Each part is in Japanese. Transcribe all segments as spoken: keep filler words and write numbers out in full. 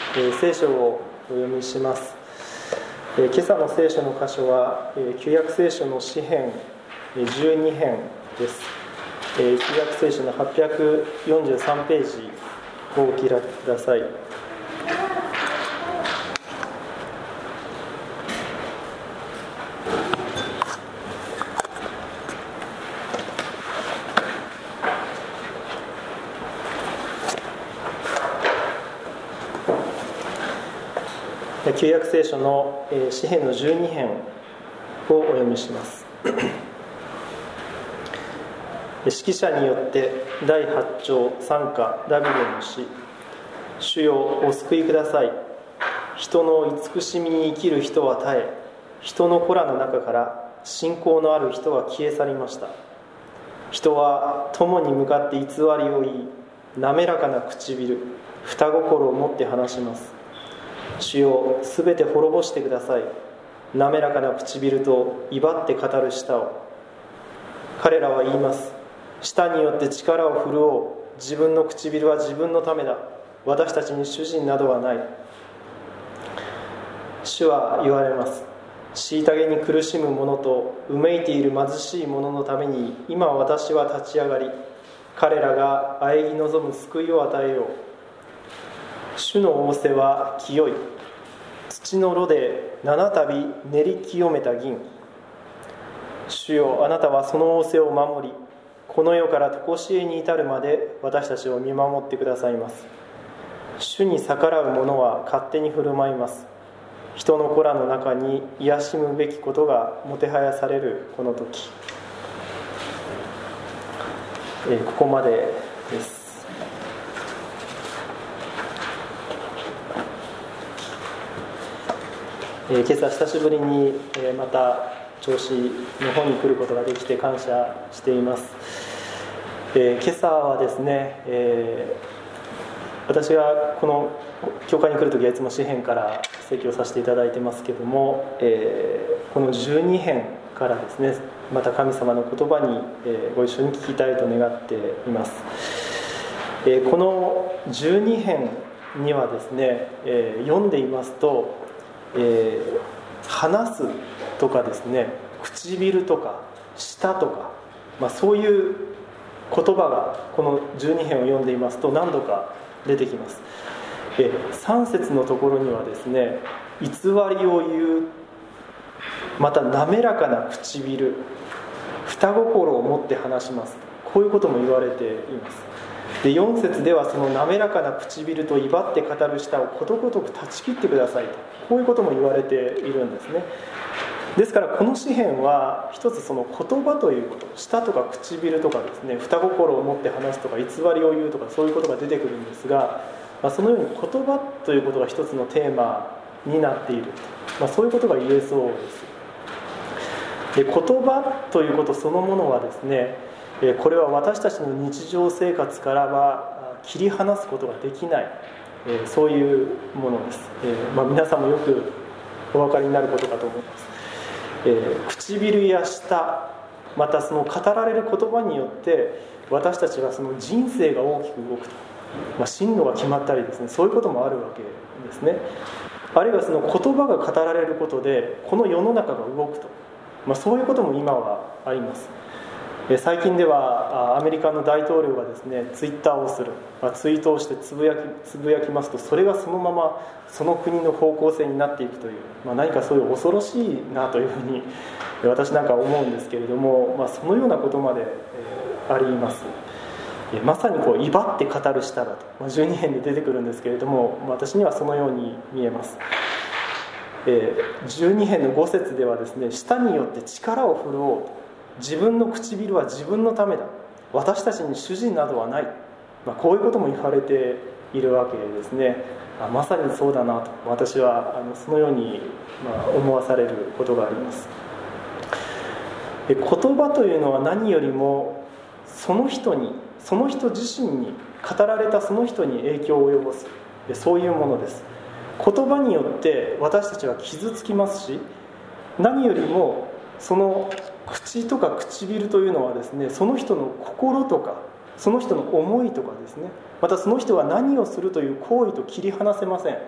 えー、聖書をお読みします。えー、今朝の聖書の箇所は、えー、旧約聖書の詩編じゅうに編です。えー、旧約聖書のはっぴゃくよんじゅうさんページをお開きください。旧約聖書の詩編のじゅうに編をお読みします。指揮者によってだいはち丁賛歌ダビデの詩。主よお救いください。人の慈しみに生きる人は絶え、人の子らの中から信仰のある人は消え去りました。人は友に向かって偽りを言い、滑らかな唇、双心を持って話します。主よすべて滅ぼしてください。滑らかな唇と威張って語る舌を。彼らは言います。舌によって力を振るおう。自分の唇は自分のためだ。私たちに主人などはない。主は言われます。虐げに苦しむ者とうめいている貧しい者のために今私は立ち上がり、彼らが喘ぎ望む救いを与えよう。主の仰せは清い。土の炉で七度練り清めた銀。主よあなたはその仰せを守り、この世から常しえに至るまで私たちを見守ってくださいます。主に逆らう者は勝手に振る舞います。人の子らの中に癒しむべきことがもてはやされるこの時。えー、ここまでです。えー、今朝久しぶりに、えー、また銚子の方に来ることができて感謝しています。えー、今朝はですね、えー、私がこの教会に来るときはいつも詩編から説教させていただいてますけども、えー、このじゅうに編からですね、また神様の言葉に、えー、ご一緒に聞きたいと願っています。えー、このじゅうに編にはですね、えー、読んでいますと、えー、話すとかですね、唇とか舌とか、まあ、そういう言葉がこのじゅうに編を読んでいますと何度か出てきます。えさん節のところにはですね、偽りを言う、また滑らかな唇、双心を持って話します、こういうことも言われています。でよん節ではその滑らかな唇と威張って語る舌をことごとく断ち切ってくださいと、こういうことも言われているんですね。ですからこの詩編は一つその言葉ということ、舌とか唇とかですね、双心を持って話すとか偽りを言うとか、そういうことが出てくるんですが、まあ、そのように言葉ということが一つのテーマになっている、まあ、そういうことが言えそうです。で言葉ということそのものはですね、これは私たちの日常生活からは切り離すことができない、そういうものです。まあ、皆さんもよくお分かりになることかと思います。唇や舌、またその語られる言葉によって私たちはその人生が大きく動くと、まあ、進路が決まったりですね、そういうこともあるわけですね。あるいはその言葉が語られることでこの世の中が動くと、まあ、そういうことも今はあります。最近ではアメリカの大統領がですねツイッターをする、まあ、ツイートをしてつぶやき、つぶやきますと、それがそのままその国の方向性になっていくという、まあ、何かそういう恐ろしいなというふうに私なんか思うんですけれども、まあ、そのようなことまで、えー、あります。まさにこう威張って語る舌だと、まあ、じゅうに編で出てくるんですけれども、私にはそのように見えます。えー、じゅうに編のご節ではですね、舌によって力を振るおうと、自分の唇は自分のためだ、私たちに主人などはない、まあ、こういうことも言われているわけですね。あまさにそうだなと私はあのそのように、まあ、思わされることがあります。言葉というのは何よりもその人に、その人自身に、語られたその人に影響を及ぼす、そういうものです。言葉によって私たちは傷つきますし、何よりもその口とか唇というのはですね、その人の心とかその人の思いとかですね、またその人が何をするという行為と切り離せません。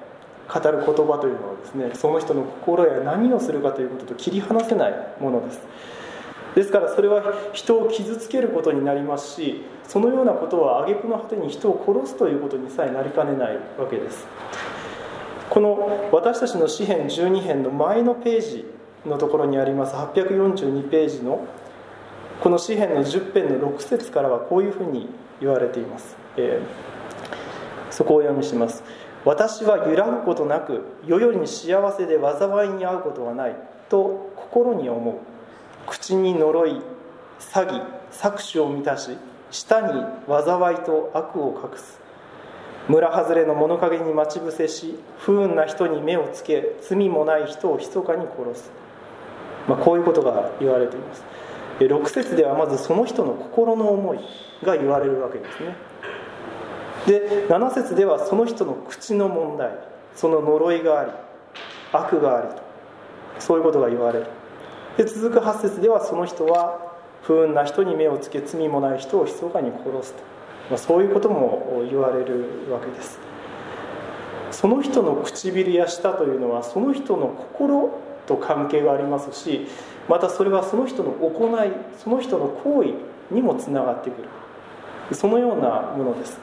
語る言葉というのはですね、その人の心や何をするかということと切り離せないものです。ですからそれは人を傷つけることになりますし、そのようなことは挙句の果てに人を殺すということにさえなりかねないわけです。この私たちの詩編じゅうに編の前のページのところにありますはっぴゃくよんじゅうにページのこの詩編のじゅっ編のろく節からはこういうふうに言われています。えー、そこをお読みします。私は揺らぐことなく世々に幸せで災いに遭うことはないと心に思う。口に呪い、詐欺、搾取を満たし、舌に災いと悪を隠す。村外れの物陰に待ち伏せし、不運な人に目をつけ、罪もない人を密かに殺す。まあ、こういうことが言われています。ろく節ではまずその人の心の思いが言われるわけですね。でなな節ではその人の口の問題、その呪いがあり悪がありと、そういうことが言われる。で続くはち節ではその人は不運な人に目をつけ、罪もない人を密かに殺すと、まあ、そういうことも言われるわけです。その人の唇や舌というのはその人の心と関係がありますし、またそれはその人の行い、その人の行為にもつながってくる、そのようなものです。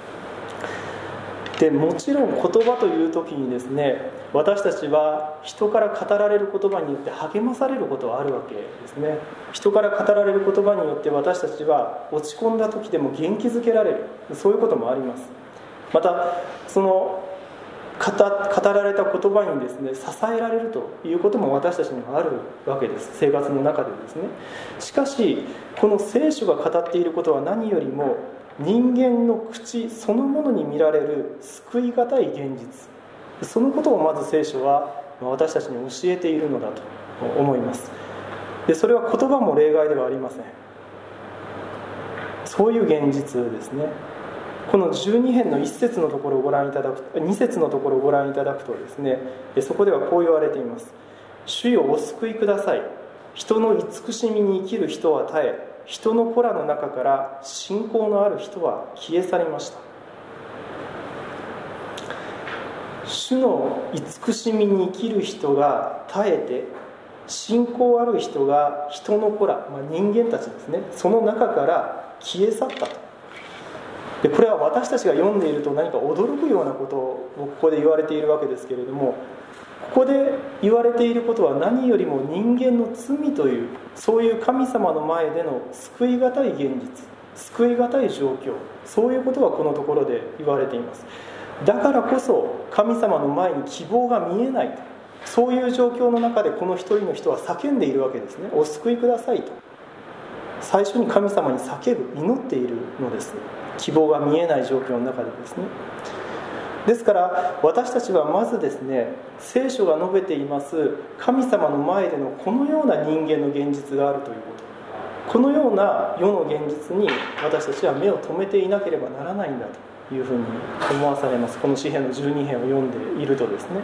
でもちろん言葉という時にですね、私たちは人から語られる言葉によって励まされることはあるわけですね。人から語られる言葉によって私たちは落ち込んだ時でも元気づけられる、そういうこともあります。またその語, 語られた言葉にですね支えられるということも私たちにはあるわけです、生活の中でですね。しかしこの聖書が語っていることは何よりも人間の口そのものに見られる救いがたい現実、そのことをまず聖書は私たちに教えているのだと思います。でそれは言葉も例外ではありません。そういう現実ですね。このじゅうに編のいち節のところをご覧いただく、に節のところをご覧いただくとですね、そこではこう言われています。主よお救いください。人の慈しみに生きる人は絶え、人の子らの中から信仰のある人は消え去りました。主の慈しみに生きる人が絶えて、信仰ある人が人の子ら、まあ、人間たちですね、その中から消え去ったと。でこれは私たちが読んでいると何か驚くようなことをここで言われているわけですけれども、ここで言われていることは何よりも人間の罪という、そういう神様の前での救いがたい現実、救いがたい状況、そういうことがこのところで言われています。だからこそ神様の前に希望が見えないと、そういう状況の中でこの一人の人は叫んでいるわけですね。お救いくださいと最初に神様に叫ぶ、祈っているのです。希望が見えない状況の中でですね。ですから私たちはまずですね、聖書が述べています神様の前でのこのような人間の現実があるということ、このような世の現実に私たちは目を留めていなければならないんだというふうに思わされます。この詩編のじゅうに編を読んでいるとですね。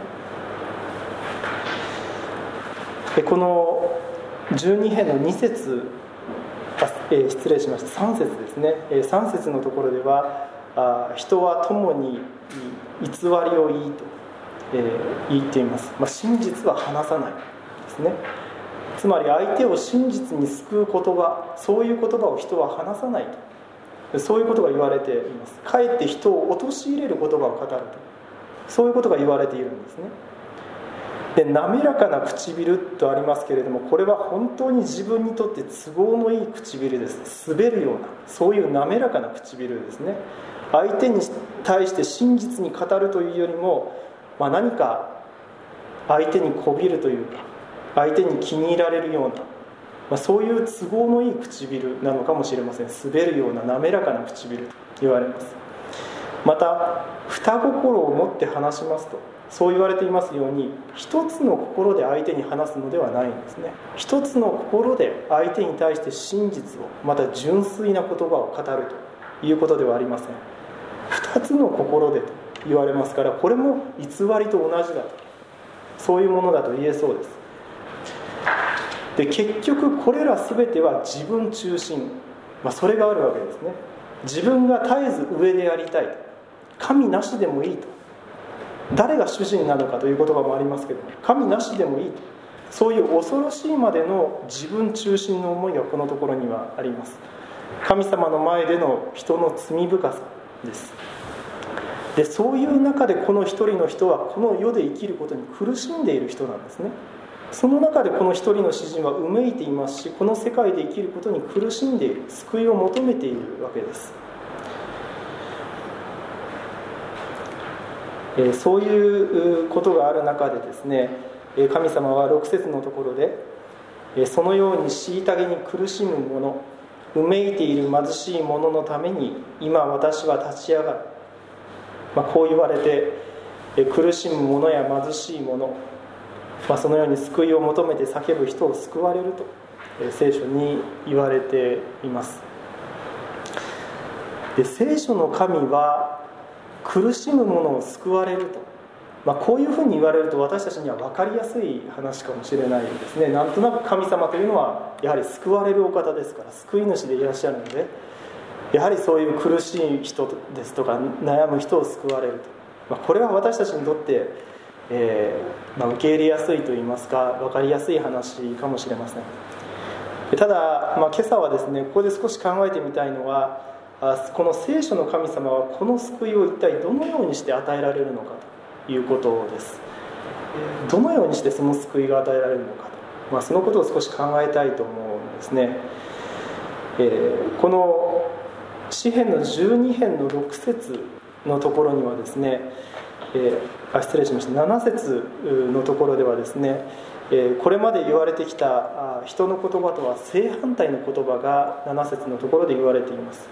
でこのじゅうに編のに節、えー、失礼しました、さん節ですね、えー、さん節のところでは、あ人は共に偽りを言いと、えー、言っています。まあ、真実は話さないですね。つまり相手を真実に救う言葉、そういう言葉を人は話さないと、そういうことが言われています。かえって人を陥れる言葉を語ると、そういうことが言われているんですね。で滑らかな唇とありますけれども、これは本当に自分にとって都合のいい唇です。滑るような、そういう滑らかな唇ですね。相手に対して真実に語るというよりも、まあ、何か相手にこびるというか、相手に気に入られるような、まあ、そういう都合のいい唇なのかもしれません。滑るような滑らかな唇と言われます。また双心を持って話しますと、そう言われていますように、一つの心で相手に話すのではないんですね。一つの心で相手に対して真実を、また純粋な言葉を語るということではありません。二つの心でと言われますから、これも偽りと同じだと、そういうものだと言えそうです。で結局これら全ては自分中心、まあ、それがあるわけですね。自分が絶えず上でやりたいと、神なしでもいいと、 誰が主人なのかという言葉もありますけども、神なしでもいいと、そういう恐ろしいまでの自分中心の思いがこのところにはあります。神様の前での人の罪深さです。でそういう中でこの一人の人はこの世で生きることに苦しんでいる人なんですね。その中でこの一人の詩人はうめいていますし、この世界で生きることに苦しんでいる、救いを求めているわけです。えー、そういうことがある中でですね、神様はろく節のところで、そのように虐げに苦しむ者、うめいている貧しい者のために今私は立ち上がる、まあ、こう言われて、苦しむ者や貧しい者、まあ、そのように救いを求めて叫ぶ人を救われると聖書に言われています。で聖書の神は苦しむ者を救われると、まあ、こういうふうに言われると私たちには分かりやすい話かもしれないですね。なんとなく神様というのはやはり救われるお方ですから、救い主でいらっしゃるので、やはりそういう苦しい人ですとか悩む人を救われると、まあ、これは私たちにとってえーまあ、受け入れやすいといいますか分かりやすい話かもしれません。ただ、まあ、今朝はですねここで少し考えてみたいのは、この聖書の神様はこの救いを一体どのようにして与えられるのかということです。どのようにしてその救いが与えられるのかと、まあ、そのことを少し考えたいと思うんですね。えー、この詩編のじゅうに編のろく節のところにはですね、えー、あ失礼しましたなな節のところではですね、えー、これまで言われてきた人の言葉とは正反対の言葉がなな節のところで言われています。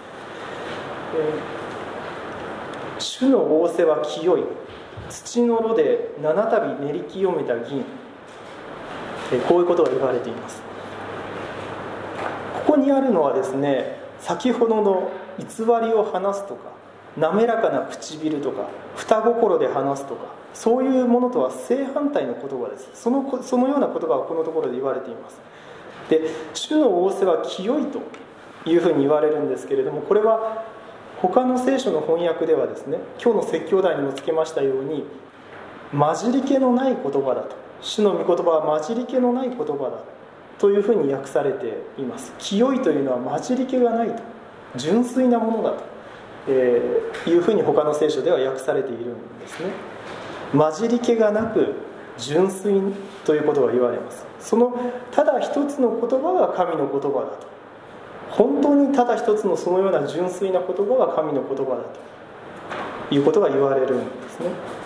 えー、主の仰せは清い、土の炉で七度練り清めた銀、えー、こういうことが言われています。ここにあるのはですね、先ほどの偽りを話すとか滑らかな唇とか双心で話すとか、そういうものとは正反対の言葉です。その、そのような言葉がこのところで言われています。で主の仰せは清いというふうに言われるんですけれども、これは他の聖書の翻訳ではですね、今日の説教題にもつけましたように混じり気のない言葉だと、主の御言葉は混じり気のない言葉だというふうに訳されています。清いというのは混じり気がないと、純粋なものだと、えー、いうふうに他の聖書では訳されているんですね。混じり気がなく純粋ということが言われます。そのただ一つの言葉が神の言葉だと、本当にただ一つのそのような純粋な言葉が神の言葉だということが言われるんですね。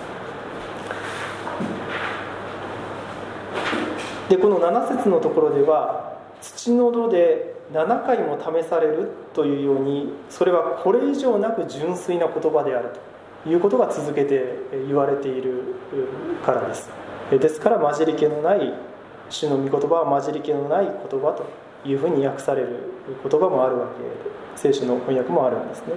でこのなな節のところでは土の炉でななかいも試されるというように、それはこれ以上なく純粋な言葉であるということが続けて言われているからです。ですから混じり気のない主の御言葉は混じり気のない言葉というふうに訳される言葉もあるわけで、聖書の翻訳もあるんですね。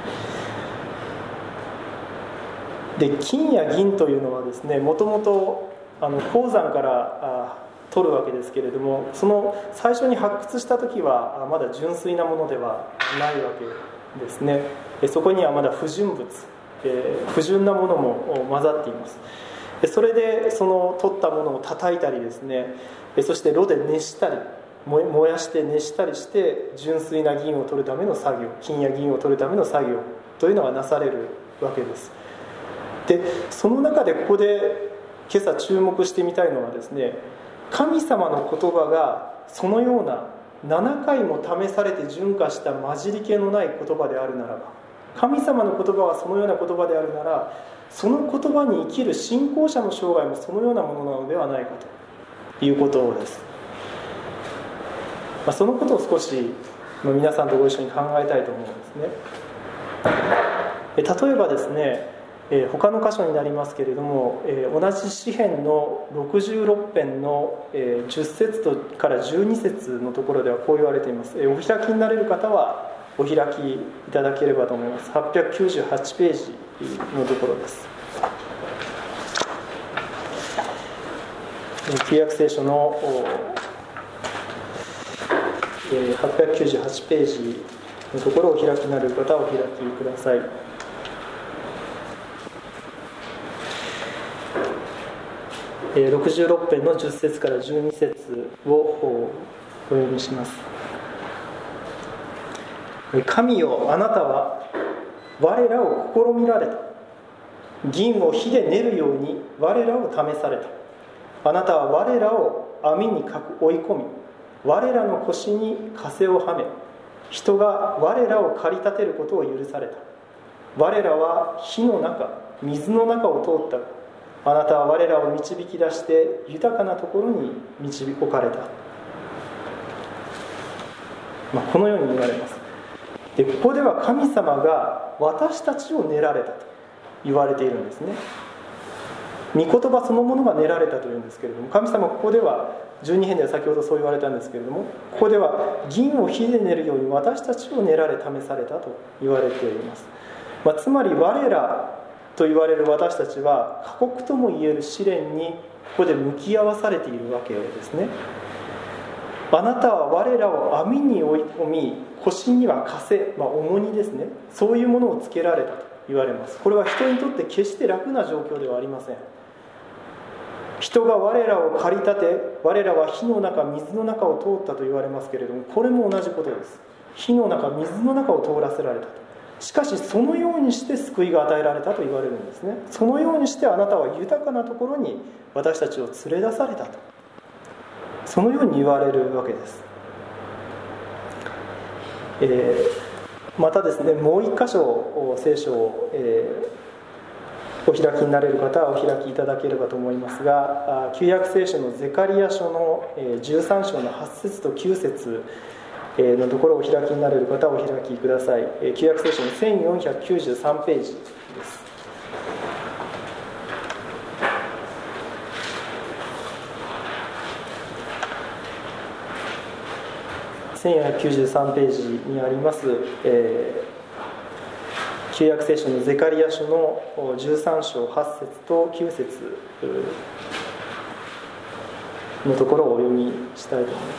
で金や銀というのはですね、もともとあの鉱山から取るわけですけれども、その最初に発掘した時はまだ純粋なものではないわけですね。そこにはまだ不純物、えー、不純なものも混ざっています。それでその取ったものを叩いたりですね、そして炉で熱したり燃やして熱したりして純粋な銀を取るための作業、金や銀を取るための作業というのがなされるわけです。でその中でここで今朝注目してみたいのはですね、神様の言葉がそのようなななかいも試されて純化した混じり気のない言葉であるならば、神様の言葉はそのような言葉であるなら、その言葉に生きる信仰者の生涯もそのようなものなのではないかということです。まあ、そのことを少し皆さんとご一緒に考えたいと思うんですね。例えばですね、えー、他の箇所になりますけれども、えー、同じ詩編のろくじゅうろく編の、えー、じゅっ節とからじゅうに節のところではこう言われています。えー、お開きになれる方はお開きいただければと思います。はっぴゃくきゅうじゅうはちページのところです。旧約聖書のえー、はっぴゃくきゅうじゅうはちページのところをお開きになる方はお開きください。 ろくじゅうろく編のじゅっ節からじゅうに節をお読みします。神よ、あなたは我らを試みられた。銀を火で練るように我らを試された。あなたは我らを網に追い込み、我らの腰に枷をはめ、人が我らを駆り立てることを許された。我らは火の中、水の中を通ったが、あなたは我らを導き出して豊かなところに導かれた。まあ、このように言われます。で、ここでは神様が私たちを練られたと言われているんですね。御言葉そのものが練られたというんですけれども、神様はここではじゅうに編では先ほどそう言われたんですけれども、ここでは銀を火で練るように私たちを練られ試されたと言われています。まあ、つまり我らと言われる私たちは過酷とも言える試練にここで向き合わされているわけですね。あなたは我らを網に追い込み、腰には枷、まあ、重荷ですね、そういうものをつけられたと言われます。これは人にとって決して楽な状況ではありません。人が我らを駆り立て、我らは火の中、水の中を通ったと言われますけれども、これも同じことです。火の中、水の中を通らせられたと。しかしそのようにして救いが与えられたと言われるんですね。そのようにしてあなたは豊かなところに私たちを連れ出されたと、そのように言われるわけです。えー、またですね、もう一箇所聖書を、えー、お開きになれる方はお開きいただければと思いますが、旧約聖書のゼカリヤ書のじゅうさん章のはち節ときゅう節のところをお開きになれる方はお開きください。旧約聖書のせんよんひゃくきゅうじゅうさんページです。せんよんひゃくきゅうじゅうさんページにあります、えー、旧約聖書のゼカリヤ書のじゅうさん章はち節ときゅう節のところをお読みしたいと思います。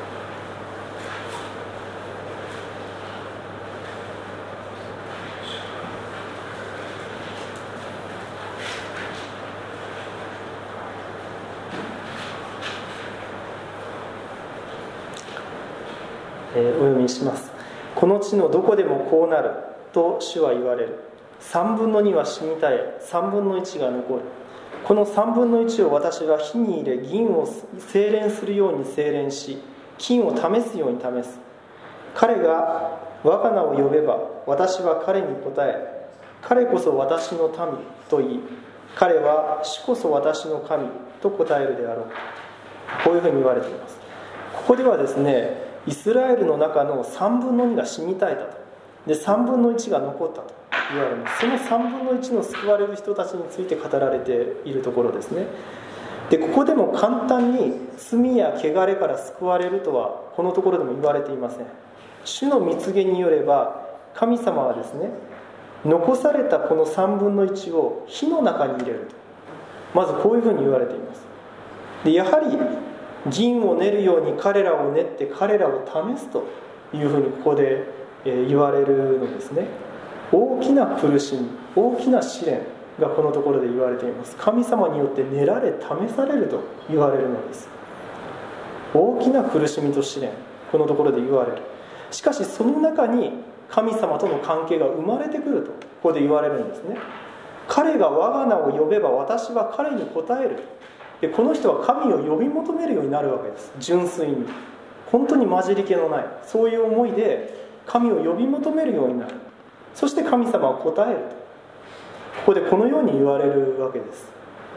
お読みします。この地のどこでもこうなると主は言われる。三分の二は死に絶え、三分の一が残る。この三分の一を私は火に入れ、銀を精錬するように精錬し、金を試すように試す。彼が我が名を呼べば私は彼に答え、彼こそ私の民と言い、彼は主こそ私の神と答えるであろう。こういうふうに言われています。ここではですね、イスラエルの中のさんぶんのにが死に絶えたと。で、さんぶんのいちが残ったと言われます。そのさんぶんのいちの救われる人たちについて語られているところですね。で、ここでも簡単に罪や汚れから救われるとはこのところでも言われていません。主の蜜げによれば、神様はですね、残されたこのさんぶんのいちを火の中に入れると、まずこういうふうに言われています。で、やはり銀を練るように彼らを練って彼らを試すというふうにここで言われるのですね。大きな苦しみ、大きな試練がこのところで言われています。神様によって練られ試されると言われるのです。大きな苦しみと試練、このところで言われる。しかしその中に神様との関係が生まれてくるとここで言われるんですね。彼が我が名を呼べば私は彼に答える。で、この人は神を呼び求めるようになるわけです。純粋に、本当に混じり気のない、そういう思いで神を呼び求めるようになる。そして神様は答えると、ここでこのように言われるわけです。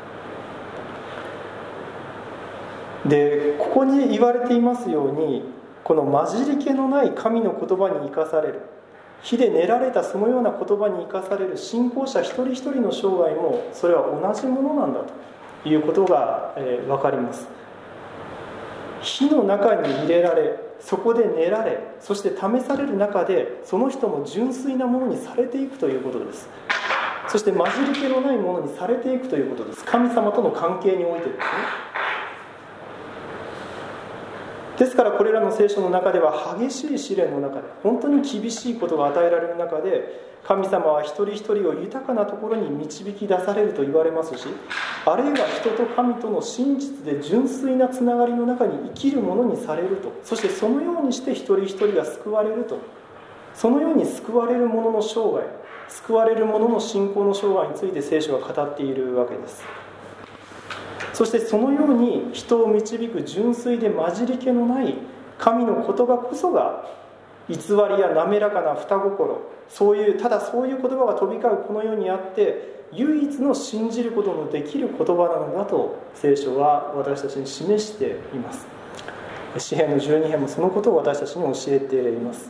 で、ここに言われていますように、この混じり気のない神の言葉に生かされる、火で練られたそのような言葉に生かされる信仰者一人一人の生涯も、それは同じものなんだということが、えー、分かります。火の中に入れられ、そこで練られ、そして試される中でその人も純粋なものにされていくということです。そして混じり気のないものにされていくということです。神様との関係においてですね。 ですからこれらの聖書の中では激しい試練の中で、本当に厳しいことが与えられる中で、神様は一人一人を豊かなところに導き出されると言われますし、あるいは人と神との真実で純粋なつながりの中に生きるものにされると、そしてそのようにして一人一人が救われると、そのように救われる者の生涯、救われる者の信仰の生涯について聖書は語っているわけです。そしてそのように人を導く純粋で混じり気のない神の言葉こそが、偽りや滑らかな双心、そういうただそういう言葉が飛び交うこの世にあって唯一の信じることのできる言葉なのだと聖書は私たちに示しています。詩編のじゅうに編もそのことを私たちに教えています。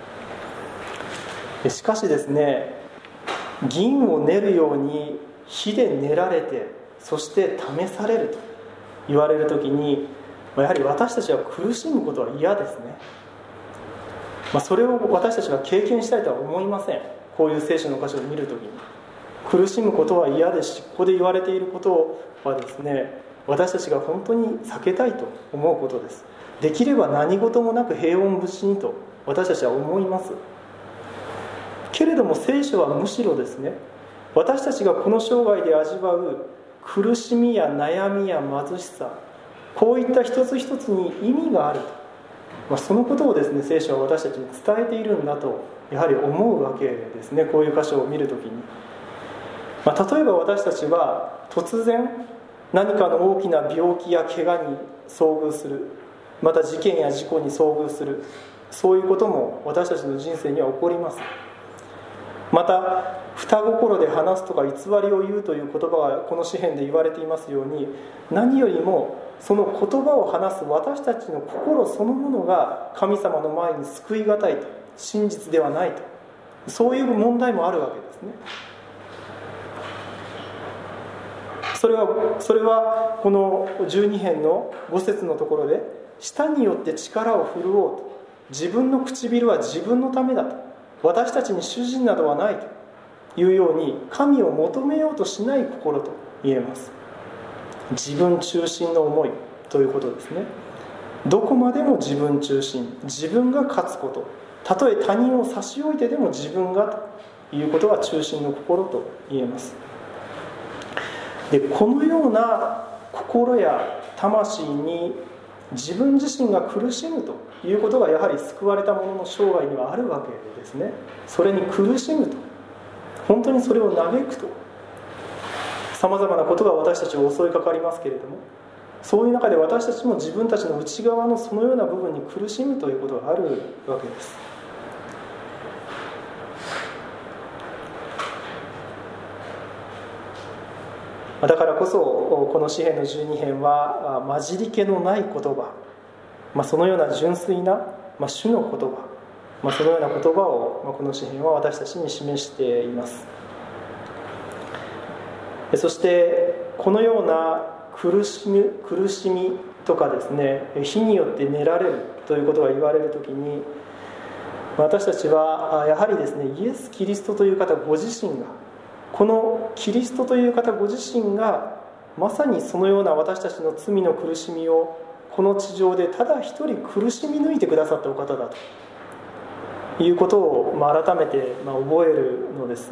しかしですね、銀を練るように火で練られて、そして試されると言われるときに、やはり私たちは苦しむことは嫌ですね。まあ、それを私たちは経験したいとは思いません。こういう聖書の箇所を見るときに苦しむことは嫌ですし、ここで言われていることはですね、私たちが本当に避けたいと思うことです。できれば何事もなく平穏無事にと私たちは思います。けれども聖書はむしろですね、私たちがこの生涯で味わう苦しみや悩みや貧しさ、こういった一つ一つに意味があると、まあ、そのことをですね、聖書は私たちに伝えているんだとやはり思うわけですね。こういう箇所を見るときに、まあ、例えば私たちは突然何かの大きな病気や怪我に遭遇する、また事件や事故に遭遇する、そういうことも私たちの人生には起こります。また双心で話すとか偽りを言うという言葉がこの詩編で言われていますように、何よりもその言葉を話す私たちの心そのものが神様の前に救いがたいと、真実ではないと、そういう問題もあるわけですね。それは、それはこのじゅうに編のご節のところで、舌によって力を振るおうと、自分の唇は自分のためだと、私たちに主人などはないというように、神を求めようとしない心と言えます。自分中心の思いということですね。どこまでも自分中心、自分が勝つこと、たとえ他人を差し置いてでも自分がということが中心の心と言えます。で、このような心や魂に自分自身が苦しむということが、やはり救われた者の生涯にはあるわけですね。それに苦しむと、本当にそれを嘆くと、さまざまなことが私たちを襲いかかりますけれども、そういう中で私たちも自分たちの内側のそのような部分に苦しむということがあるわけです。だからこそこの詩編のじゅうに編は混じり気のない言葉、まあ、そのような純粋な、まあ、主の言葉、まあ、そのような言葉を、まあ、この詩編は私たちに示しています。そしてこのような苦しみ、苦しみとかですね、火によって練られるということが言われるときに、私たちはやはりですね、イエス・キリストという方ご自身が、このキリストという方ご自身がまさにそのような私たちの罪の苦しみをこの地上でただ一人苦しみ抜いてくださったお方だということを、まあ、改めてまあ覚えるのです。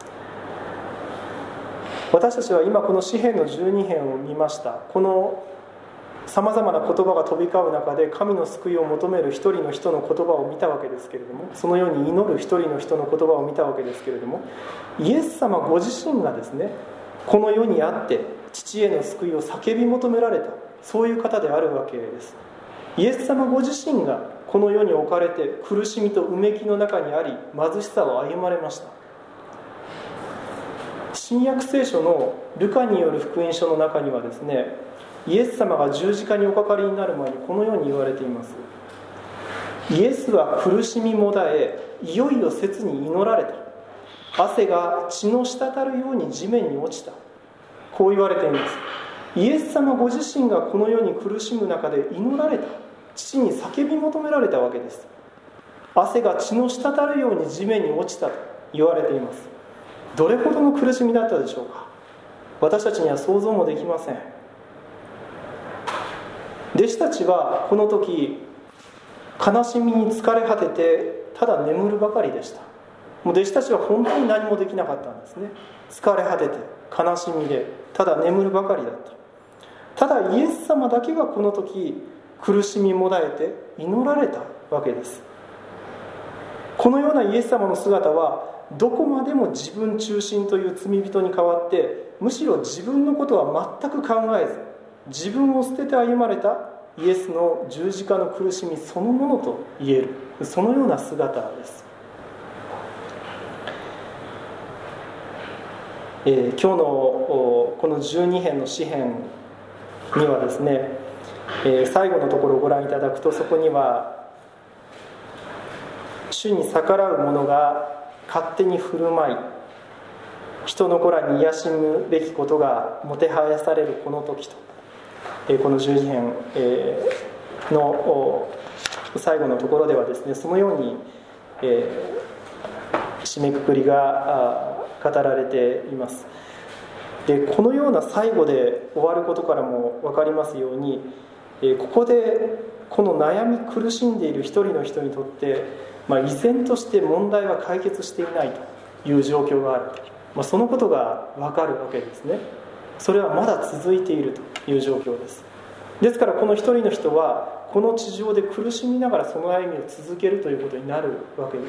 私たちは今この詩編のじゅうに編を見ました。このさまざまな言葉が飛び交う中で神の救いを求める一人の人の言葉を見たわけですけれども、そのように祈る一人の人の言葉を見たわけですけれども、イエス様ご自身がですね、この世にあって父への救いを叫び求められた、そういう方であるわけです。イエス様ご自身がこの世に置かれて苦しみとうめきの中にあり、貧しさを歩まれました。新約聖書のルカによる福音書の中にはですね、イエス様が十字架におかかりになる前にこのように言われています。イエスは苦しみもだえ、いよいよ切に祈られた。汗が血の滴るように地面に落ちた。こう言われています。イエス様ご自身がこの世に苦しむ中で祈られた。父に叫び求められたわけです。汗が血の滴るように地面に落ちたと言われています。どれほどの苦しみだったでしょうか。私たちには想像もできません。 弟子たちはこの時悲しみに疲れ果ててただ眠るばかりでした。もう弟子たちは本当に何もできなかったんですね。疲れ果てて悲しみでただ眠るばかりだった。ただイエス様だけがこの時苦しみもだえて祈られたわけです。このようなイエス様の姿はどこまでも自分中心という罪人に代わって、むしろ自分のことは全く考えず自分を捨てて歩まれたイエスの十字架の苦しみそのものと言える、そのような姿です。えー、今日のこのじゅうに編の詩編にはですね、えー、最後のところをご覧いただくと、そこには主に逆らう者が勝手に振る舞い人の子らに癒しむべきことがもてはやされるこの時と、えー、このじゅうに編、えー、の最後のところではですね、そのように、えー、締めくくりが語られています。でこのような最後で終わることからも分かりますように、えここでこの悩み苦しんでいる一人の人にとって、まあ、依然として問題は解決していないという状況がある、まあ、そのことが分かるわけですね。それはまだ続いているという状況です。ですからこの一人の人はこの地上で苦しみながらその歩みを続けるということになるわけです。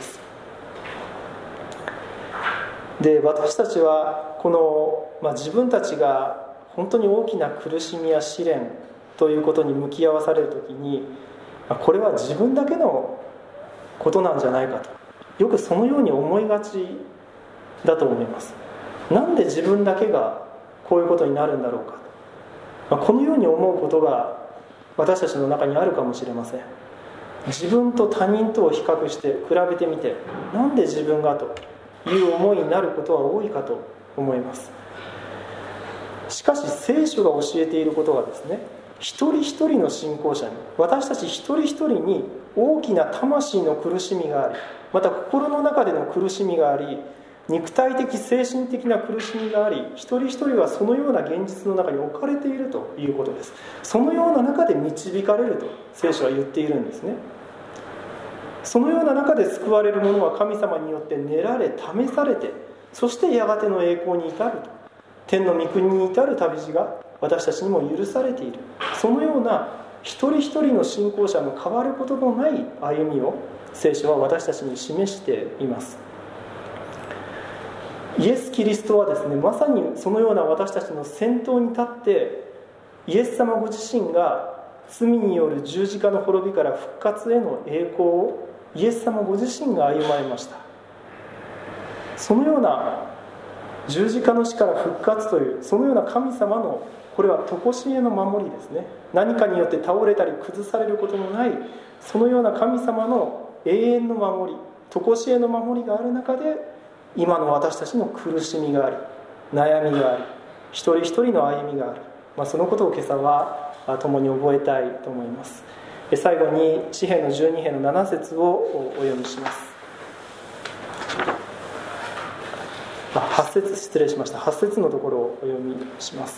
で私たちはこの、まあ、自分たちが本当に大きな苦しみや試練ということに向き合わされるときに、これは自分だけのことなんじゃないかと、よくそのように思いがちだと思います。なんで自分だけがこういうことになるんだろうか、まあ、このように思うことが私たちの中にあるかもしれません。自分と他人とを比較して比べてみて、なんで自分がという思いになることは多いかと思います。しかし聖書が教えていることはですね、一人一人の信仰者に、私たち一人一人に大きな魂の苦しみがあり、また心の中での苦しみがあり、肉体的精神的な苦しみがあり、一人一人はそのような現実の中に置かれているということです。そのような中で導かれると聖書は言っているんですね。そのような中で救われる者は神様によって練られ試されて、そしてやがての栄光に至ると、天の御国に至る旅路が私たちにも許されている、そのような一人一人の信仰者の変わることのない歩みを聖書は私たちに示しています。イエス・キリストはですね、まさにそのような私たちの先頭に立って、イエス様ご自身が罪による十字架の滅びから復活への栄光をイエス様ご自身が歩まれました。そのような十字架の死から復活という、そのような神様の、これは常しえの守りですね。何かによって倒れたり崩されることのない、そのような神様の永遠の守り、常しえの守りがある中で、今の私たちの苦しみがあり、悩みがあり、一人一人の歩みがある、まあ、そのことを今朝は共に覚えたいと思います。最後に詩編のじゅうに編のなな節をお読みします。はち節、失礼しました。はち節のところをお読みします。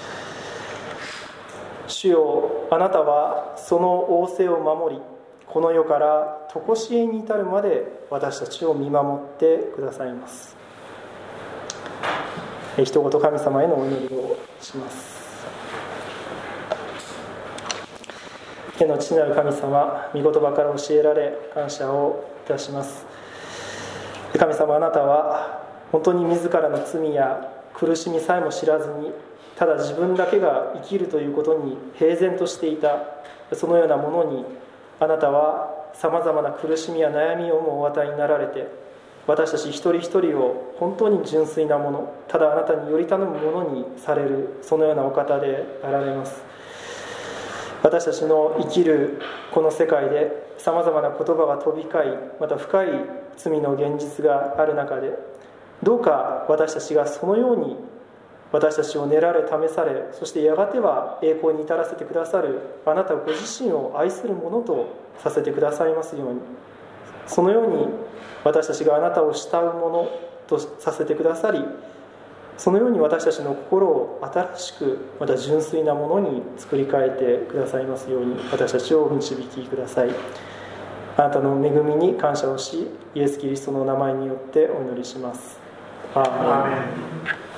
主よ、あなたはその仰せを守り、この世から常しえに至るまで私たちを見守ってくださいます。一言神様へのお祈りをします。天の父なる神様、御言葉から教えられ感謝をいたします。神様、あなたは本当に自らの罪や苦しみさえも知らずに、ただ自分だけが生きるということに平然としていた、そのようなものにあなたはさまざまな苦しみや悩みをもお与えになられて、私たち一人一人を本当に純粋なもの、ただあなたにより頼むものにされる、そのようなお方であられます。私たちの生きるこの世界でさまざまな言葉が飛び交い、また深い罪の現実がある中で、どうか私たちがそのように私たちを練られ試され、そしてやがては栄光に至らせてくださるあなたご自身を愛するものとさせてくださいますように、そのように私たちがあなたを慕うものとさせてくださり、 そのように私たちの心を新しくまた純粋なものに作り変えてくださいますように、私たちをお導きください。あなたの恵みに感謝をし、イエス・キリストの名前によってお祈りします。アーメン。